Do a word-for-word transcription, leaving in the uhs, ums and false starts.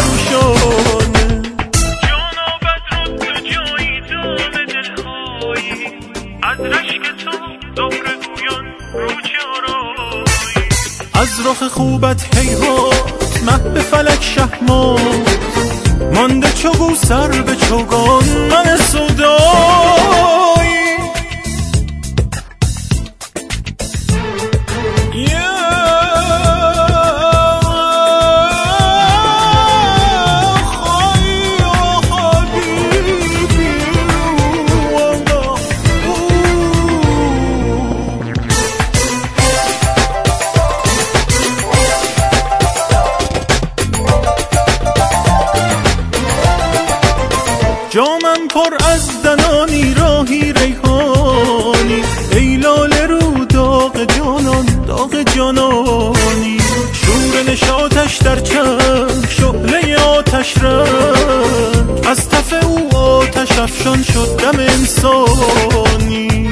پروشانه. جانابت رو تو جایی دام دلهایی، از رشک تو زهره گویان رو چارایی. از رخ خوبت هیهات مه به فلک شهما، مانده چو سر به چوگان من سودایی. جامم پر از دنانی راهی ریحانی، ای لاله رو داغ جانان داغ جانانی. شور نشاطش در چشم شعله آتش رنگ، از تف او آتش افشان شد دم انسانی.